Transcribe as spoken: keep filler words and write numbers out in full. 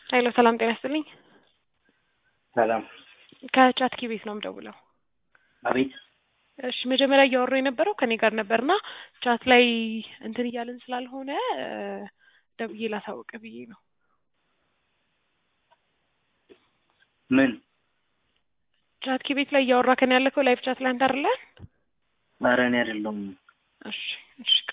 ኃይሎ ሰላም ጤና ይስጥልኝ። ሰላም ከቻት ኪቤት ነው የምደውለው። አቤት። እሺ መጀመሪያ እያወራሁ የነበረው ከኔ ጋር ነበርና ቻት ላይ እንትን እያልን ስላልሆነ ደውዬ ላሳውቅ ብዬ ነው። ምን ቻት ኪቤት ላይ እያወራ ከኔ ያለከው ላይቭ ቻት ላይ አንተ አይደለ? ኧረ እኔ አይደለሁም። እሺ እሺ